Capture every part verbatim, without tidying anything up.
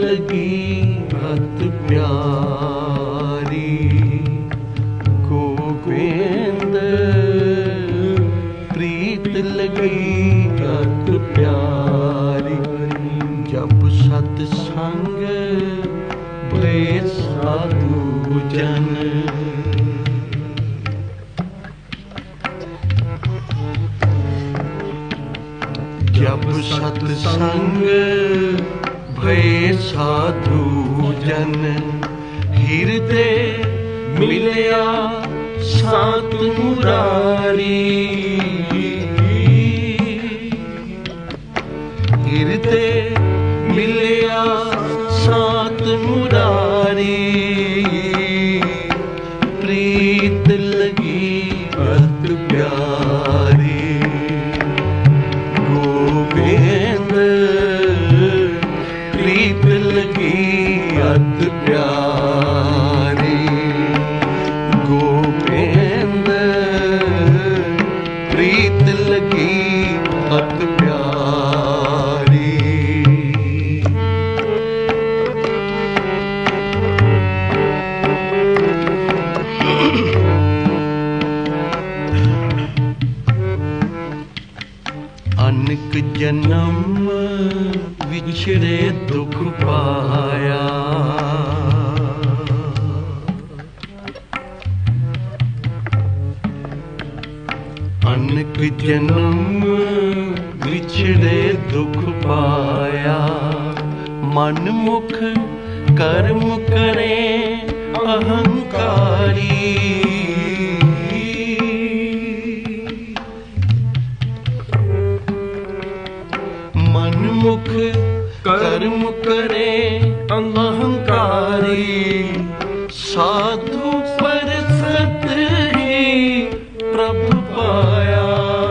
लगी अत प्यारी, गोविंद प्रीत लगी अत प्यारी। जब सतसंग भय साधु जन, जब सतसंग भय साधु जन, हृदय मिलया सात मुरारी। हृदय मिलया सात मुरारी, प्रीत लगी अत प्यारी। गोविंद प्रीत लगी अत प्यारी, गोविंद प्रीत लगी अत प्यारी। अनेक जन्म विछड़े दुख पाया, अनेक जन्म विछड़े दुख पाया। मन मुख कर्म करे अहंकारी, मुख कर्म करे अहंकारी। साधु पर सत ही प्रभु पाया,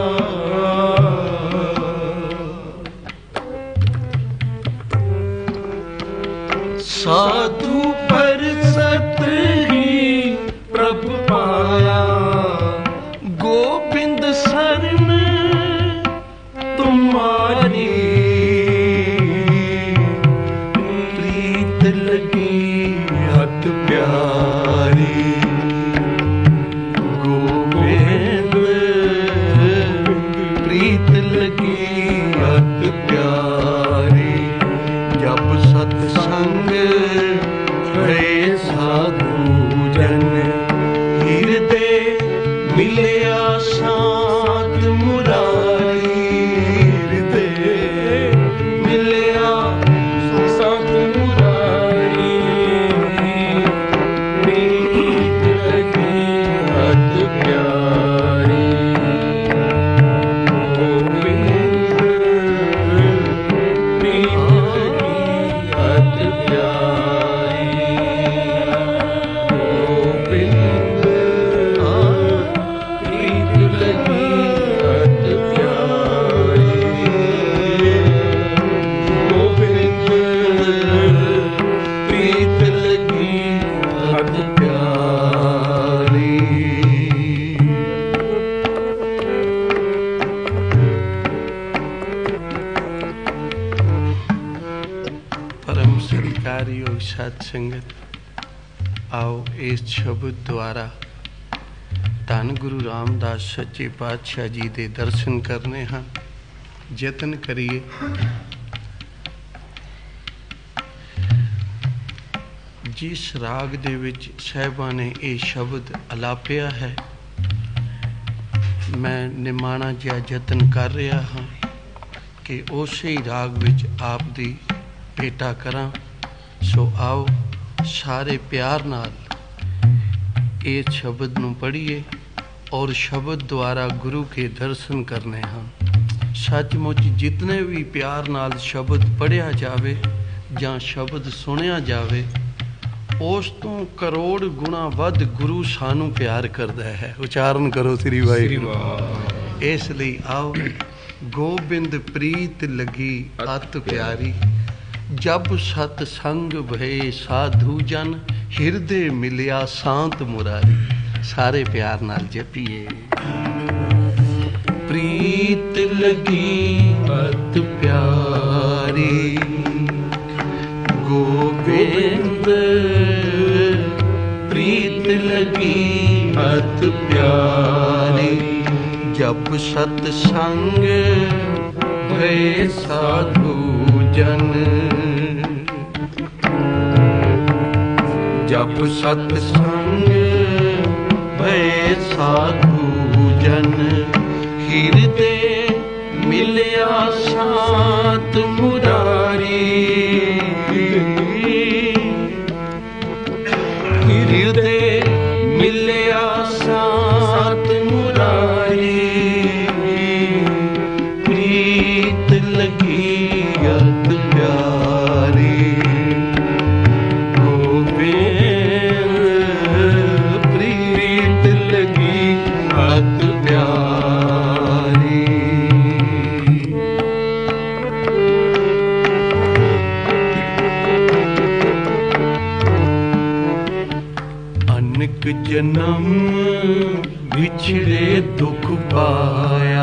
साधु पर सत ही प्रभु पाया। गोविंद शरण तुम्हारी, अत प्यारी। गोविंद प्रीत लगी अत प्यारी। जब सतसंग भय साधु जन, हृदय मिलया सात मुरारी। हृदय मिलया सात मुरारी, साध संगत, आओ इस शब्द द्वारा धन गुरु रामदास सच्चे पातशाह जी दे दर्शन करने हैं। यतन करिए जिस राग दे विच साहिबां ने ये शब्द अलापिया है, मैं निमाणा जिहा यतन कर रहा हाँ कि उसे ही राग विच आप दी भेटा करां। सो आओ सारे प्यार नाल इस शब्द नूं पढ़िए और शब्द द्वारा गुरु के दर्शन करने हैं। सचमुच जितने भी प्यार नाल शब्द पढ़िया जावे जां शब्द सुनिया जावे, उस तो करोड़ गुणा वध गुरु सानू प्यार करता है। उच्चारण करो श्री वाहिगुरू। इसलिए आओ गोबिंद प्रीत लगी अत प्यारी, जब सतसंग भय साधु जन, हृदय मिलिया शांत मुरारी। सारे प्यार नाल जपीए। प्रीत लगी अत प्यारी, गोविंद प्रीत लगी अत प्यारी, जब सत्संग भय साधु जन, जब सत्संग भय साधु जन, हृदय मिलया शांत मुरारी, हृदय मिलया शांत मुरारी, प्रीत लगी अत प्यारी, गोविंद प्रीत लगी अत प्यारी। अनेक जन्म बिछड़े दुख पाया,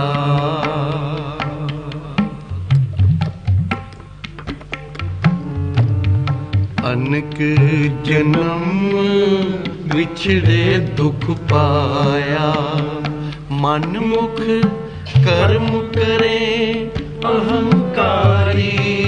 अनेक जन्म बिछड़े दुख पाया, मन मुख कर्म करे अहंकारी,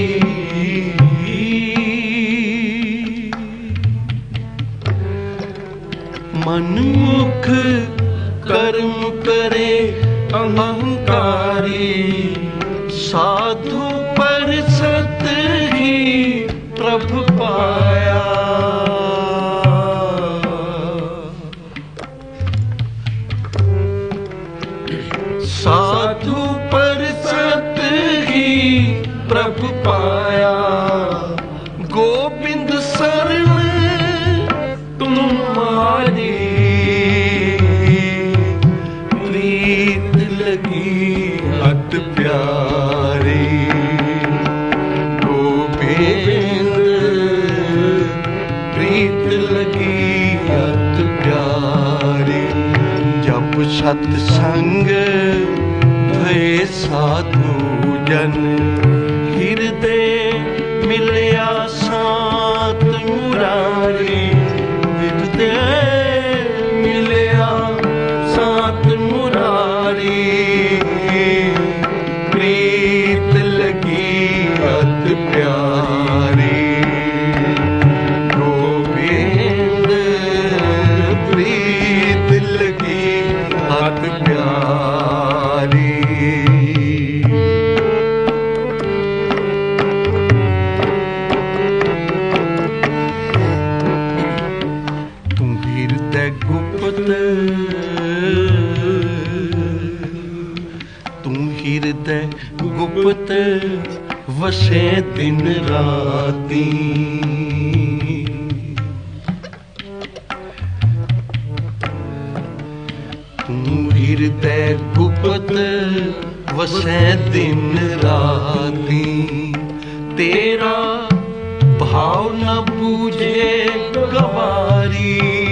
मन मुख कर्म करे अहंकारी, साधु पर सत ही प्रभु पाया, साधु पर सत ही प्रभु पाया, गोविंद शरण तुम्हारी, प्रीत लगी अत प्यारी, गोविंद प्रीत लगी अत प्यारी, जब सत्संग भय साधु जन, हृदय मिलया शांत मुरारी, हृदय मिलया शांत मुरारी, प्रीत लगी अत प्यारी, गोविंद प्रीत लगी अत प्यारी। गुप्त तू हृदय गुप्त वसे दिन राती, तू हृदय गुप्त वसे दिन राती, तेरा भाव न बूझे गवारी,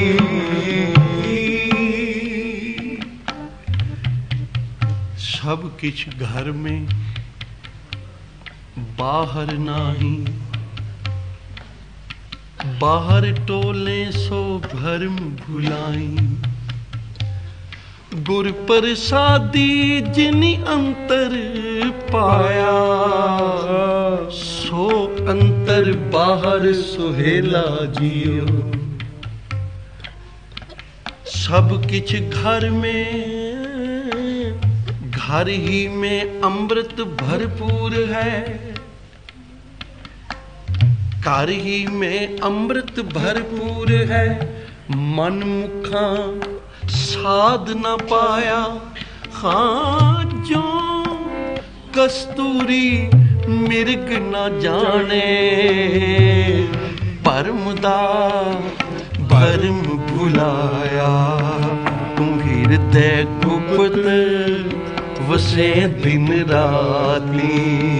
सब किछ घर में बाहर नाही, बाहर टोले सो भरम भुलाई, गुर प्रसादी जिनि अंतर पाया, सो अंतर बाहर सुहेला जियो, सब किछ घर में, घर ही में अमृत भरपूर है, घर ही में अमृत भरपूर है, मन मुखा साध न पाया, हाँ जो कस्तूरी मिर्ग न जाने, परमदा भरम भुलाया, तू हृदय गुप्त वसे दिन राती,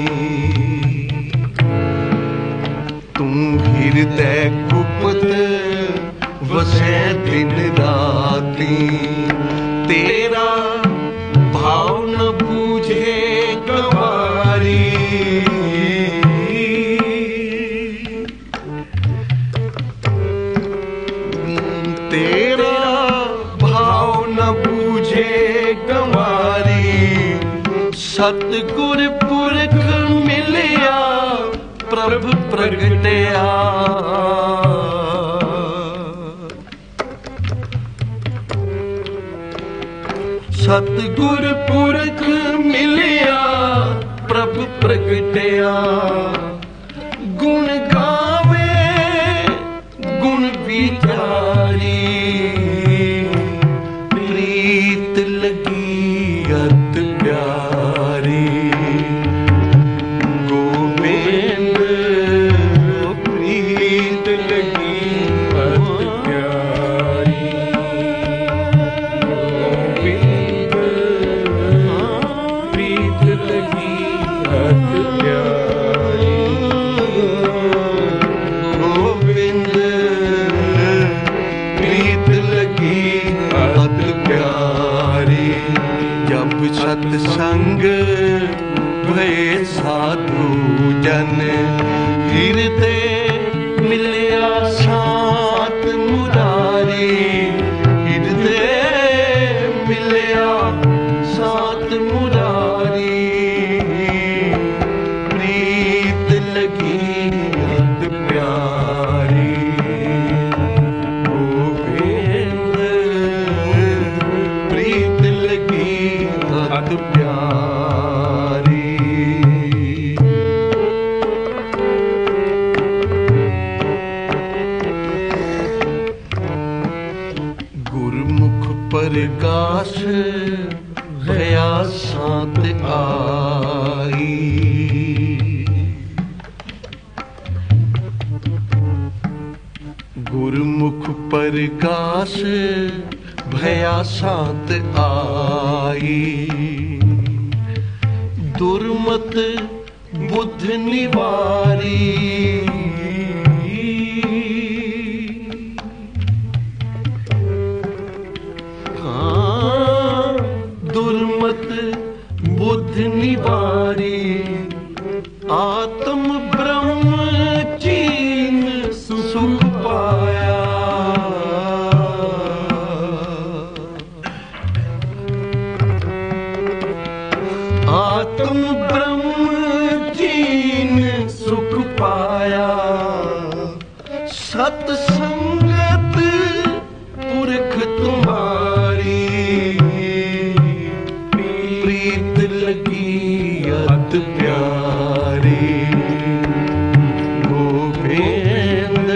तू हृदय गुप्त वसे दिन राती, तेरा भाव न बूझे गवारी, सतगुर पुरख मिलिया प्रभ प्रगटिया। सतगुर पुरख मिलिया प्रभ प्रगटिया। गुण गावे गुण विचारी प्रीत लगी अत प्यारी। गोविंद प्रीत लगी अत प्यारी। गोविंद प्रीत लगी अत प्यारी। गोविंद प्रीत लगी अत प्यारी। जब सतसंग भये साधु जन हृदय मिलिया सात मुरारी। हृदय मिलिया सात मुरारी। प्रीत लगी अत प्यारी। गोविंद प्रीत लगी अत प्यारी। गुरमुख प्रकाश भया सात आई। गुरमुख प्रकाश भया सात आई। दुर्मत बुद्ध निवारी। हाँ, दुर्मत बुद्ध निवारी। आत्म ब्रह्म चीन सुख पाया। आत्म ब्रह्म चीन सुख पाया। सतसंगत पुरख तुम्हारी। प्रीत लगी अत प्यारी। गोविंद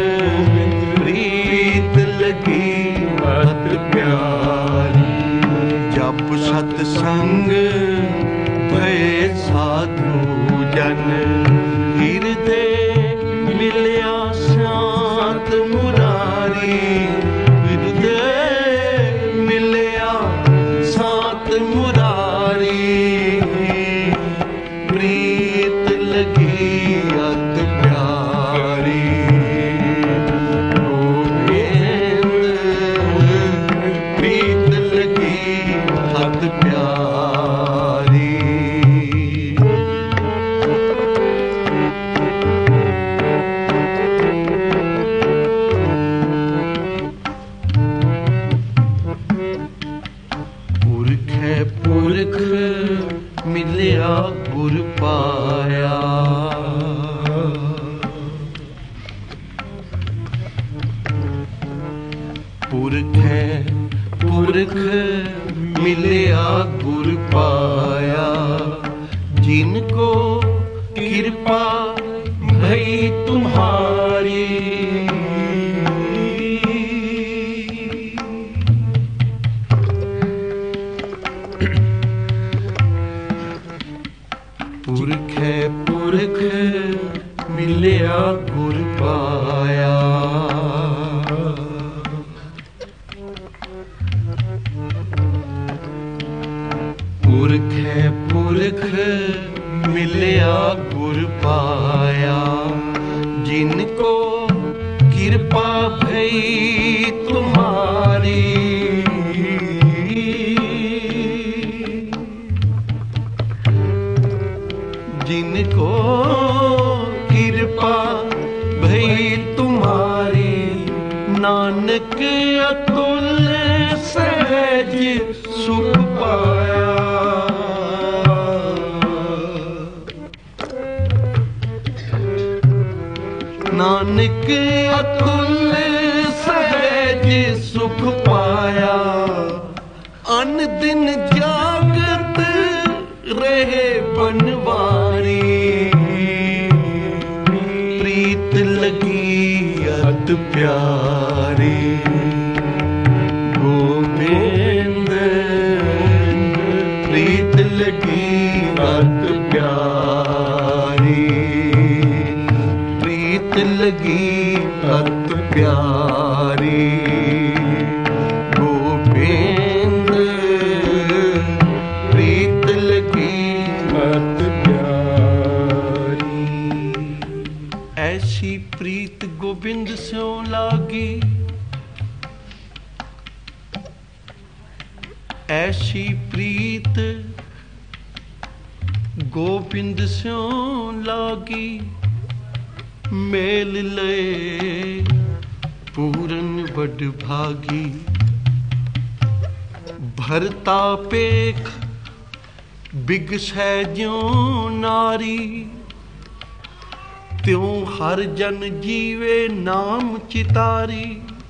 प्रीत लगी अत प्यारी। जप सतसंग भये साधु जन हृदय मिलिया शांत मुरारी। हृदय मिलिया शांत मुरारी। प्रीत लगी अत प्यारी। गोविंद प्रीत लगी अत प्यारी। पुरख है पुरख मिलिया गुर पाया। पुरख है पुरख मिलिया गुर पाया। जिनको कृपा भई तुम्हारी। पुरख है पुरख मिलिया गुर पाया। पुरख है पुरख मिलिया गुर पाया। जिनको कृपा भई तुम्हारी। जिनको कृपा भई तुम्हारी। नानक अतुल सहज सुख पाया। नानक अतुल सहज सुख पाया, अन दिन जागत रहे बनवारी, प्रीत लगी अत प्यारी। गोविंद प्रीत लगी अत प्यारी, प्रीत लगी अत प्यारी। गोविंद प्रीत लगी अत प्यारी। ऐसी प्रीत गोविंद स्यों लागी, ऐसी प्रीत गोविंद स्यों लागी, मेल ले पूरन बड़ भागी। भरता पेख बिगसै ज्यों नारी, त्यों हर जन जीवे नाम चितारी।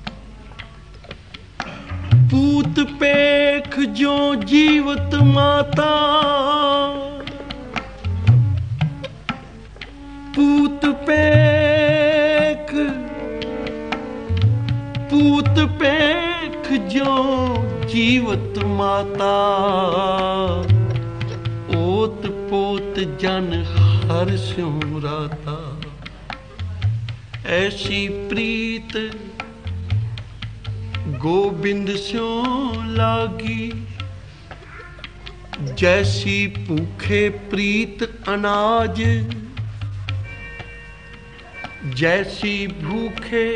पूत पेख जो जीवत माता, पूत पेख पूत पेख जो जीवत माता, ओत पोत जन हर स्यों राता। ऐसी प्रीत गोविंद स्यों लागी, जैसी भूखे प्रीत अनाज, जैसी भूखे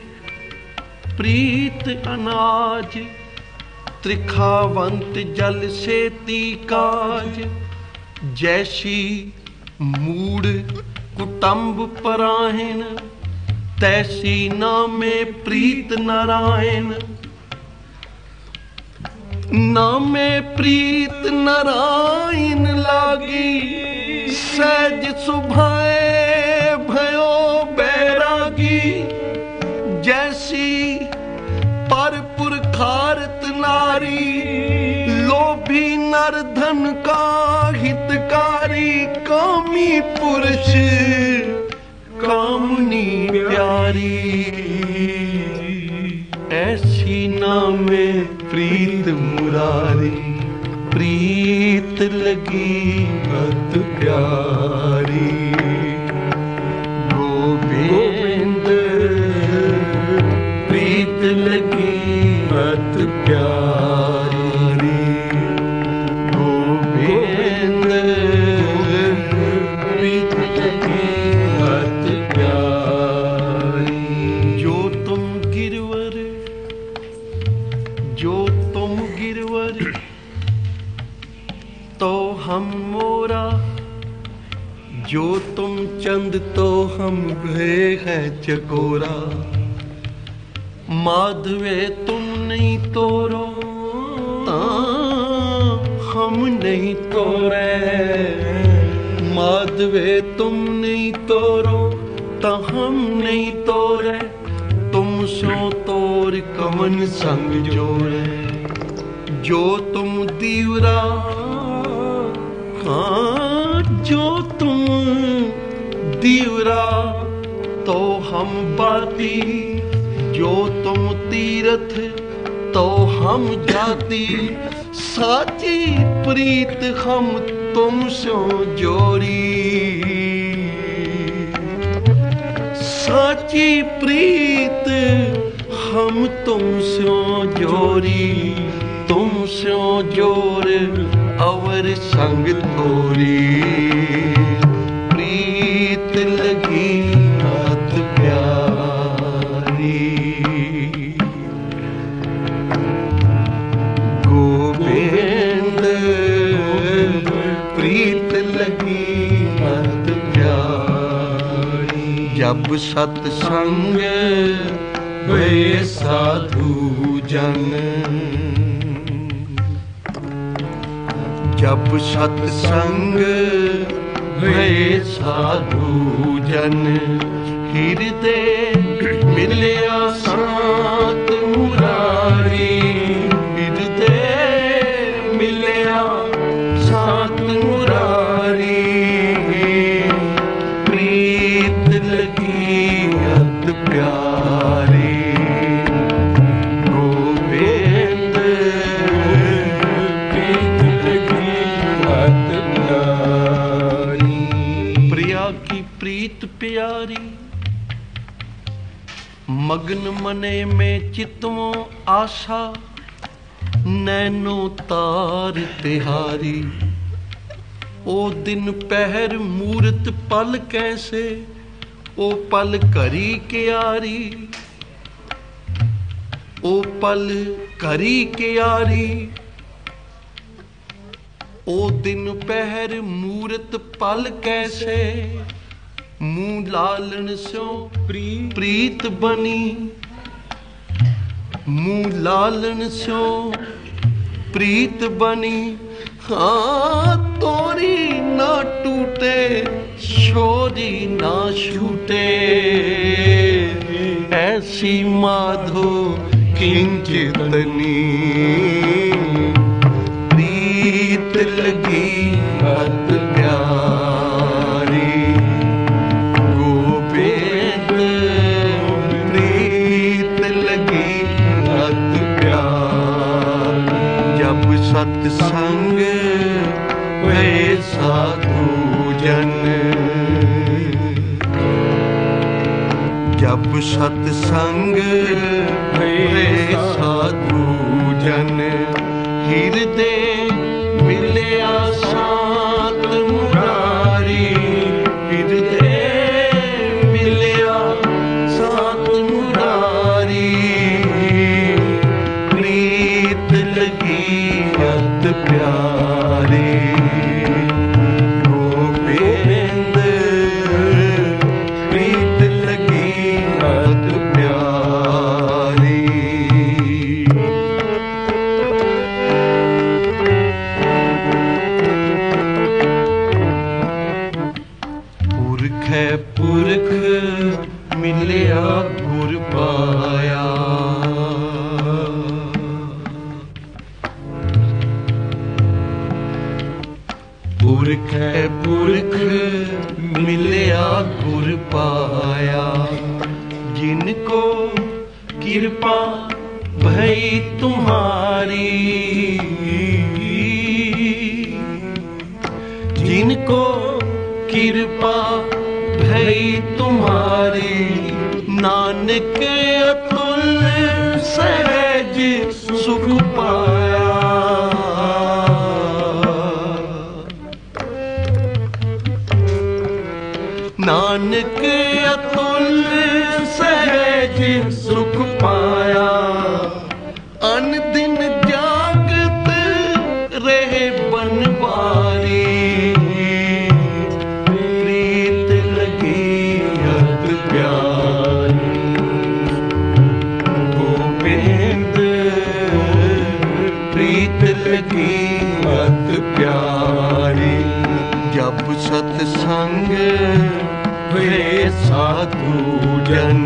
प्रीत अनाज। त्रिखावंत जल सेती काज, जैसी मूड कुटुंब परायण, तैसी नामे प्रीत नारायण। नामे प्रीत नारायण लागी, सहज सुभाए भयो बैरागी। जैसी पर पुरखारत नारी, लोभी नर धन का हितकारी। कामी पुरुष कामनी प्यारी, ऐसी नामे प्रीत मुरारी। प्रीत लगी अत प्यारी, गोविंद प्रीत लगी अत प्यारी। गोविंद प्रीत लगी अत प्यारी। जो तुम गिरवर, जो तुम गिरवर, तो हम मोरा। जो तुम चंद तो हम भय है चकोरा। माधवे तुम नहीं तोरो, ता हम नहीं तोरे। माधवे तुम नहीं तोरो, ता हम नहीं तोरे। तुम सो तोर कवन संग जोड़े। जो तुम दीवरा, हाँ जो तुम दीवरा, तो हम बाती। जो तुम तीरथ, तो हम जाती। साची प्रीत हम तुम सो जोड़ी। साची प्रीत हम तुम सो जोड़ी। तुम सो जोर अवर संग थोरी। प्रीत लगी अत प्यारी। गोविंद प्रीत लगी अत प्यारी। जब सत्संग वे साधु जन। जब सत्संग वे साधु जन। ਹਿਰਦੇ ਮਿਲਿਆ ਸਾਤ ਮੁਰਾਰੀ, ਹਿਰਦੇ ਮਿਲਿਆ ਸਾਤ ਮੁਰਾਰੀ, ਪ੍ਰੀਤ ਲਗੀ ਅਤ ਪਿਆਰੀ, ਗੋਬਿੰਦ ਪ੍ਰੀਤ ਲਗੀ ਅਤ ਪਿਆਰੀ। प्रिया की प्रीत प्यारी, मग्न मने में चितवों आशा, नैनो तार तिहारी। ओ दिन पहर मूरत पल कैसे, ओ पल घरी क्यारी, ओ पल घरी क्यारी। ओ दिन पहर मूरत पल कैसे, मुँह लालन स्यों प्रीत बनी, मुँह लालन स्यों प्रीत बनी। हाँ तोरी ना टूटे छोरी ना छूटे, ऐसी माधो किंचितनी, प्रीत लगी अत प्यारी, गोविंद प्रीत लगी अत प्यारी। जब सत्संग वे साधु जन, जब सत्संग वे साधु जन, ਹਿਰਦੇ ਮਿਲਿਆ ਸਾਤ ਮੁਰਾਰੀ, ਹਿਰਦੇ ਮਿਲਿਆ ਸਾਤ ਮੁਰਾਰੀ, ਪ੍ਰੀਤ ਲਗੀ ਅਤ ਪਿਆਰੀ, ਗੋਬਿੰਦ ਪ੍ਰੀਤ ਲਗੀ ਅਤ ਪਿਆਰੀ। ਪੁਰਖੈ ਪੁਰਖ ਮਿਲਿਆ ਗੁਰ ਪਾਇਆ, ਪੁਰਖੈ ਪੁਰਖ ਮਿਲਿਆ ਗੁਰ ਪਾਇਆ, ਜਿਨ ਕੋ ਕਿਰਪਾ ਭਈ ਤੁਮਾਰੀ, जिन को कृपा भई तुम्हारी, नानक अतुल सहज सुख पाया। नानक अतुल सहज सुख पाया, अन दिन जागत रहे बनवारी, प्रीत लगी अत प्यारी, गोविंद प्रीत लगी अत प्यारी। जब सत्संग वे साधु जन,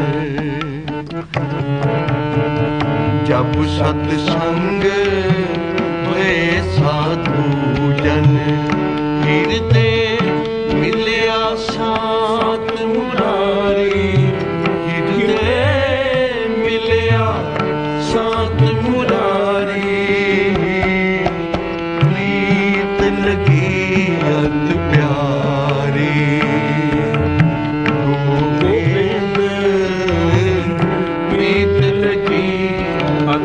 जब सत्संग वे साधु जन, ਹਿਰਦੇ ਮਿਲਿਆ ਸਾਤ ਮੁਰਾਰੀ, ਹਿਰਦੇ ਮਿਲਿਆ ਸਾਤ ਮੁਰਾਰੀ, ਪ੍ਰੀਤ ਲਗੀ ਅਤ ਪਿਆਰੀ, ਗੋਬਿੰਦ ਪ੍ਰੀਤ ਲਗੀ ਅਤ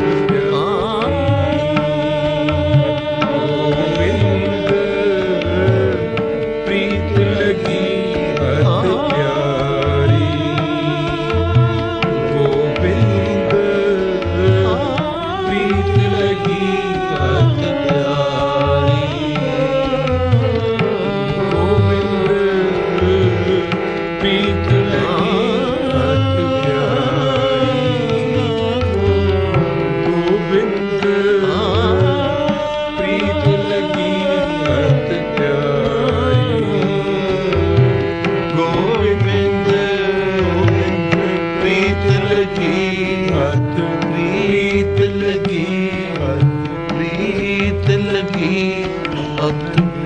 ਅਤ ਪ੍ਰੀਤ ਲਗੀ, ਅਤ ਪ੍ਰੀਤ ਲਗੀ, ਅਤ